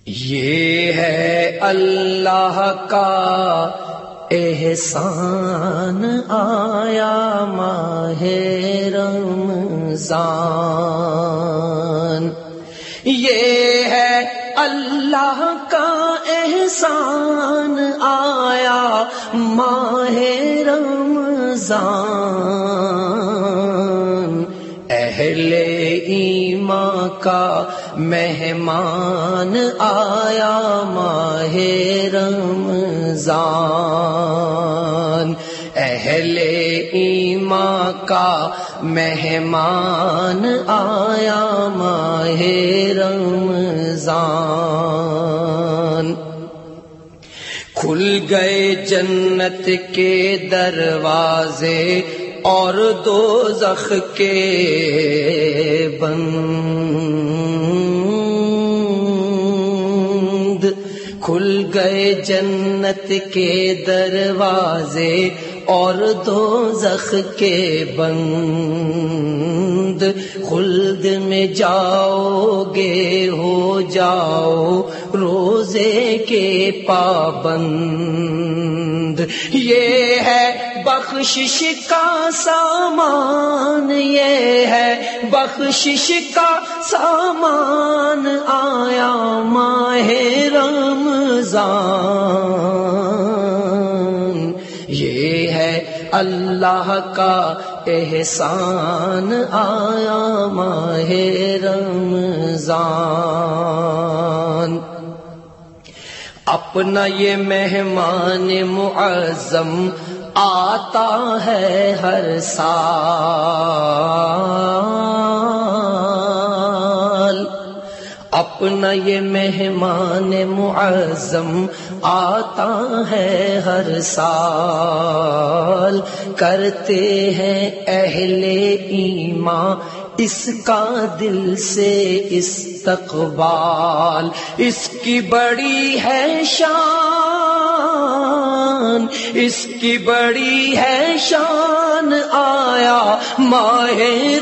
یہ ہے اللہ کا احسان آیا ماہ رمضان، یہ ہے اللہ کا احسان آیا ماہ رمضان، اہل ایمان کا مہمان آیا ماہ رمضان، اہل ایمان کا مہمان آیا ماہ رمضان، کھل گئے جنت کے دروازے اور دوزخ کے بند، کھل گئے جنت کے دروازے اور دوزخ کے بند، خلد میں جاؤ گے ہو جاؤ روزے کے پابند، یہ ہے بخشش کا سامان، یہ ہے بخشش کا سامان آیا ماہ رمضان، یہ ہے اللہ کا احسان آیا ماہ رمضان، اپنا یہ مہمان معظم آتا ہے ہر سال، اپنا یہ مہمان معظم آتا ہے ہر سال، کرتے ہیں اہل ایمان اس کا دل سے استقبال، اس کی بڑی ہے شان، اس کی بڑی ہے شان آیا ماہ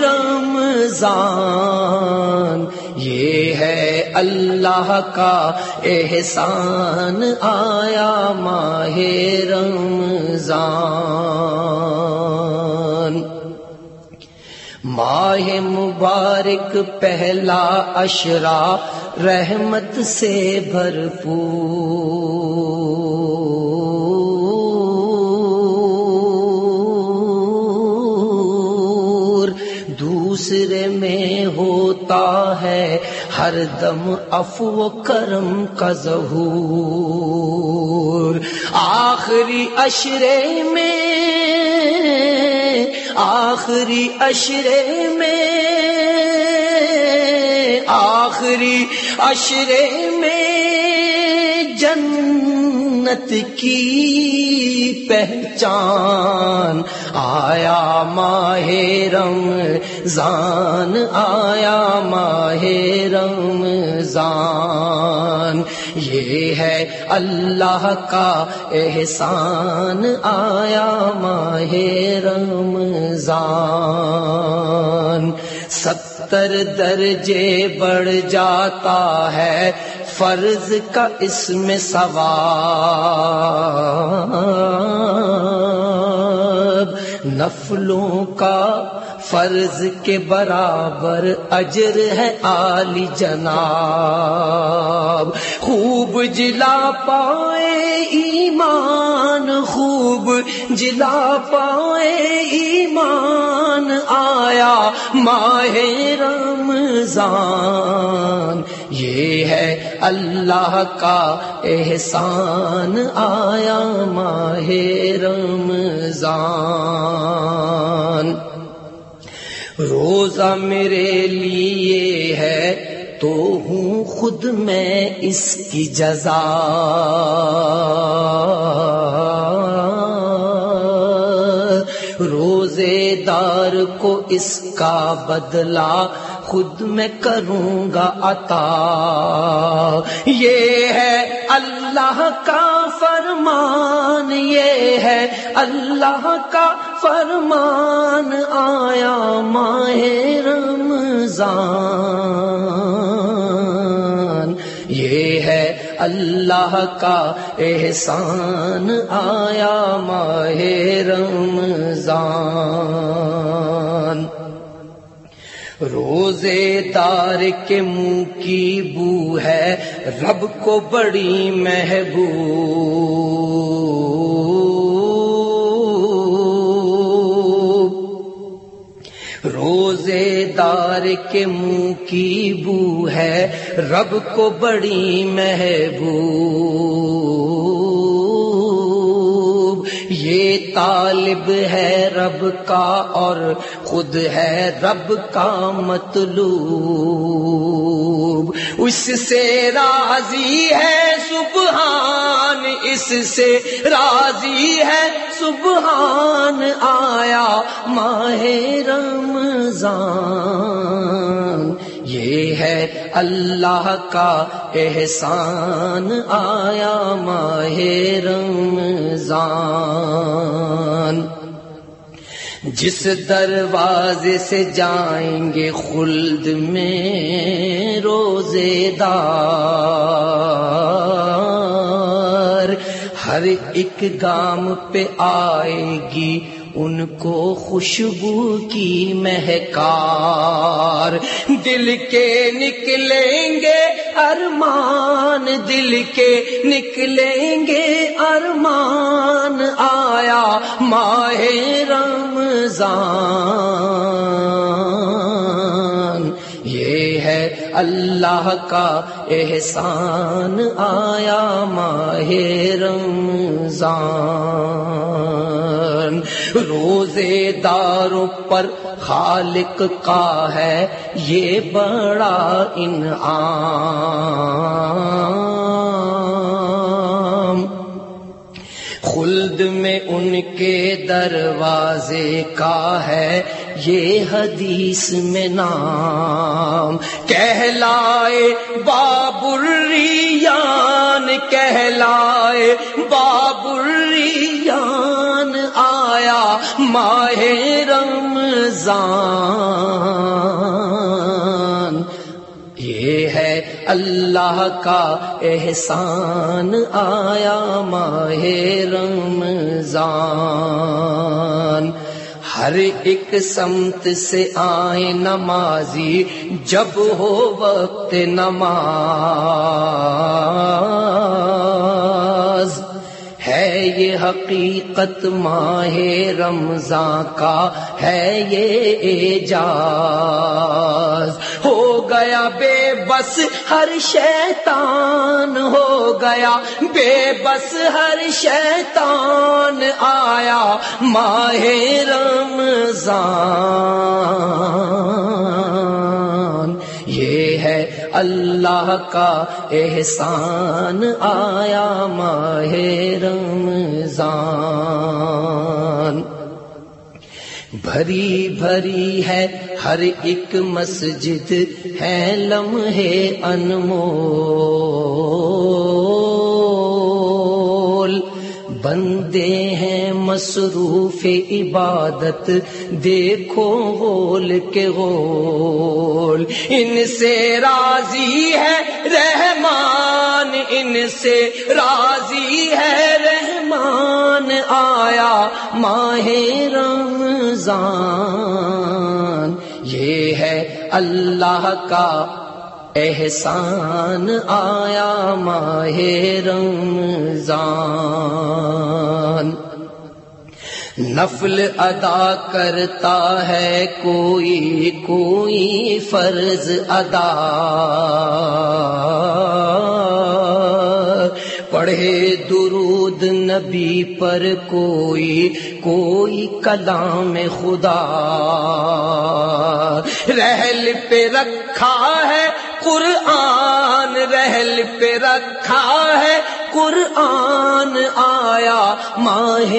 رمضان، یہ ہے اللہ کا احسان آیا ماہ رمضان، ماہ مبارک پہلا عشرہ رحمت سے بھرپور، دوسرے میں ہوتا ہے ہر دم عفو و کرم کا ظہور، آخری عشرے میں آخری عشرے میں آخری عشرے میں جنت کی پہچان آیا ماہ رمضان، آیا ماہ رمضان، یہ ہے اللہ کا احسان آیا ماہ رمضان، 70 درجے بڑھ جاتا ہے فرض کا اس میں ثواب، نفلوں کا فرض کے برابر اجر ہے عالی جناب، خوب جلا پائے ایمان، خوب جلا پائے ایمان آیا ماہ رمضان، یہ ہے اللہ کا احسان آیا ماہ رمضان، روزہ میرے لیے ہے تو ہوں خود میں اس کی جزا، روزے دار کو اس کا بدلہ خود میں کروں گا عطا، یہ ہے اللہ کا فرمان، یہ ہے اللہ کا فرمان آیا ماہ رمضان، یہ ہے اللہ کا احسان آیا ماہ رمضان۔ روزے دار کے منہ کی بو ہے رب کو بڑی محبوب، روزے دار کے منہ کی بو ہے رب کو بڑی محبوب، یہ طالب ہے رب کا اور خود ہے رب کا مطلوب، اس سے راضی ہے سبحان، اس سے راضی ہے سبحان، آیا ماہ رمضان، یہ ہے اللہ کا احسان آیا ماہ رمضان۔ جس دروازے سے جائیں گے خلد میں روزے دار، ہر ایک گام پہ آئے گی ان کو خوشبو کی مہکار، دل کے نکلیں گے ارمان، دل کے نکلیں گے ارمان، آیا ماہ رمضان، یہ ہے اللہ کا احسان آیا ماہ رمضان۔ روزے داروں پر خالق کا ہے یہ بڑا انعام، خلد میں ان کے دروازے کا ہے یہ حدیث میں نام، کہلائے باب الریان، کہلائے باب الریان، آیا ماہ رمضان، یہ ہے اللہ کا احسان آیا ماہ رمضان۔ ہر ایک سمت سے آئے نمازی جب ہو وقت نماز، ہے یہ حقیقت ماہ رمضان کا ہے یہ اعجاز، ہو گیا بے بس ہر شیطان، ہو گیا بے بس ہر شیطان، آیا ماہ رمضان، یہ ہے اللہ کا احسان آیا ماہ رمضان۔ بھری بھری ہے ہر ایک مسجد ہے لمحے انمول، بندے ہیں مصروف عبادت دیکھو غول کے غول، ان سے راضی ہے رحمان، ان سے راضی ہے رحمان، آیا ماہ رمضان، یہ ہے اللہ کا احسان آیا ماہ رمضان۔ نفل ادا کرتا ہے کوئی کوئی فرض ادا، پڑھے درود نبی پر کوئی کوئی کلام خدا، رحل پہ رکھا ہے قرآن، رحل پہ رکھا ہے قرآن، آیا ماہ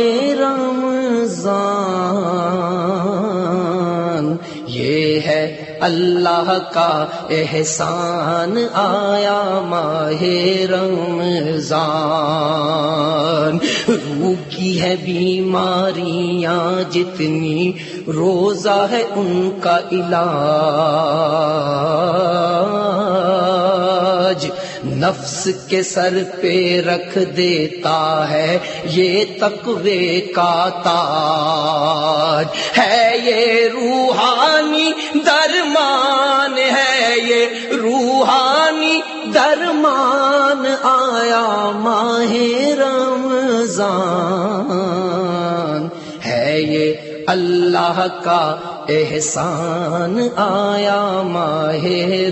رمضان، یہ ہے اللہ کا احسان آیا ماہ رمضان۔ روح کی ہے بیماریاں جتنی روزہ ہے ان کا علاج، نفس کے سر پہ رکھ دیتا ہے یہ تقوی کا تاج ہے، یہ روحانی درمان ہے، یہ روحانی درمان آیا ماہ رمضان ہے، یہ اللہ کا احسان آیا ماہ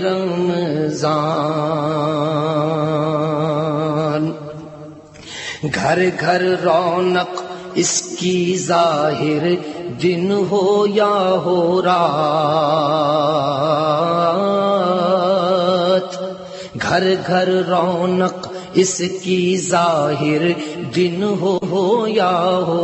رمضان۔ گھر گھر رونق اس کی ظاہر، دن ہو یا ہو رات، گھر گھر رونق اس کی ظاہر، دن ہو یا ہو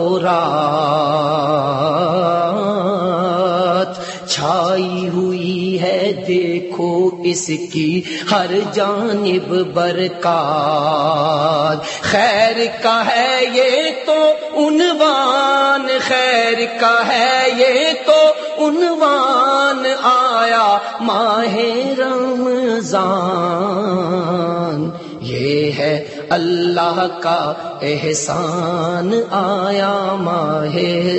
رات، چھائی ہوئی ہے دیکھو اس کی ہر جانب برکات، خیر کا ہے یہ تو عنوان، خیر کا ہے یہ تو عنوان آیا ماہ رمضان، یہ ہے اللہ کا احسان آیا ماہ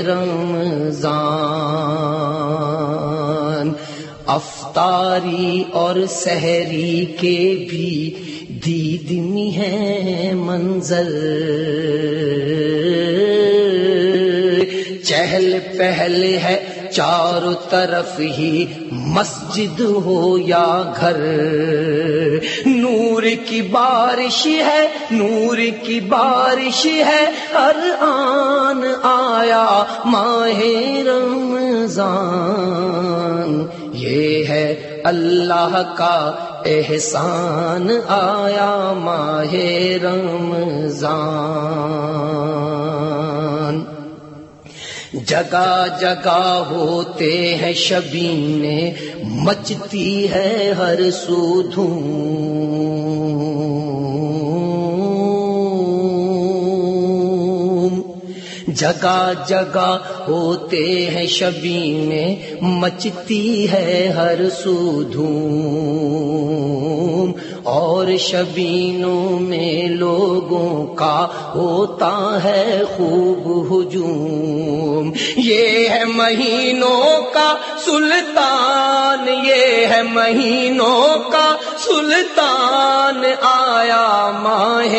رمضان۔ افطاری اور سحری کے بھی دید میں ہے منظر، چہل پہل ہے چاروں طرف ہی مسجد ہو یا گھر، نور کی بارش ہے، نور کی بارش ہے، ہر آن آیا ماہ رمضان، یہ ہے اللہ کا احسان آیا ماہ رمضان۔ جگہ جگہ ہوتے ہیں شبینے، مچتی ہے ہر سو دھوم، جگہ جگہ ہوتے ہیں شبینے، مچتی ہے ہر سو دھوم، اور شبینوں میں لوگوں کا ہوتا ہے خوب ہجوم، یہ ہے مہینوں کا سلطان، یہ ہے مہینوں کا سلطان آیا ماہ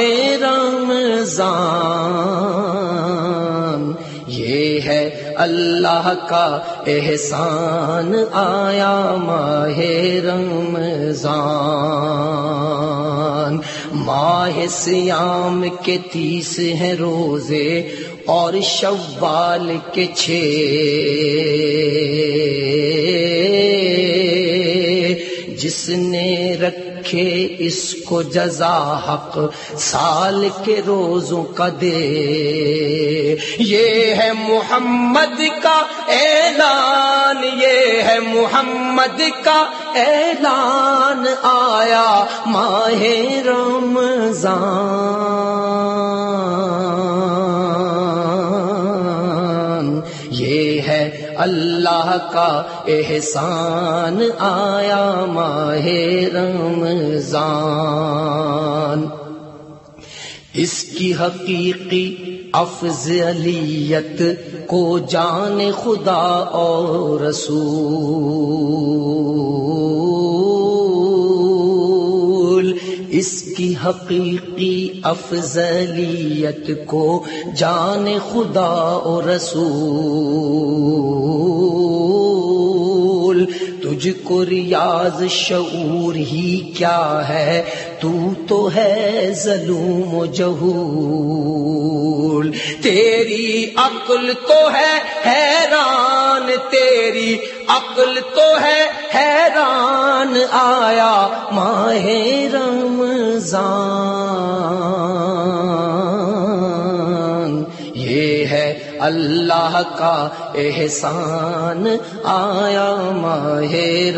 رمضان، یہ ہے اللہ کا احسان آیا ماہ رمضان۔ ماہ سیام کے 30 ہیں روزے اور شوال کے 6، جس نے رکھے اس کو جزا حق سال کے روزوں کا دے، یہ ہے محمد کا اعلان، یہ ہے محمد کا اعلان آیا ماہ رمضان، یہ ہے اللہ کا احسان آیا ماہ رمضان۔ اس کی حقیقی افضلیت کو جان خدا اور رسول، اس کی حقیقی افضلیت کو جان خدا اور رسول، تجھ کو ریاض شعور ہی کیا ہے، تو ہے ظلوم و جہول، تیری عقل تو ہے حیران، تیری عقل تو ہے حیران آیا ماہ رمضان، یہ ہے اللہ کا احسان آیا ماہ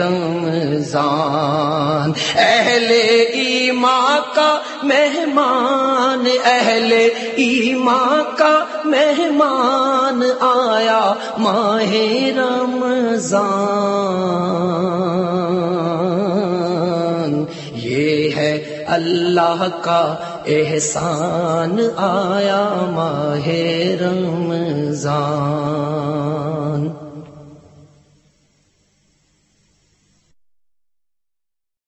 رمضان، اہل ایمان کا مہمان، اہل ایمان کا مہمان آیا ماہ رمضان، یہ ہے اللہ کا احسان آیا ماہ رمضان۔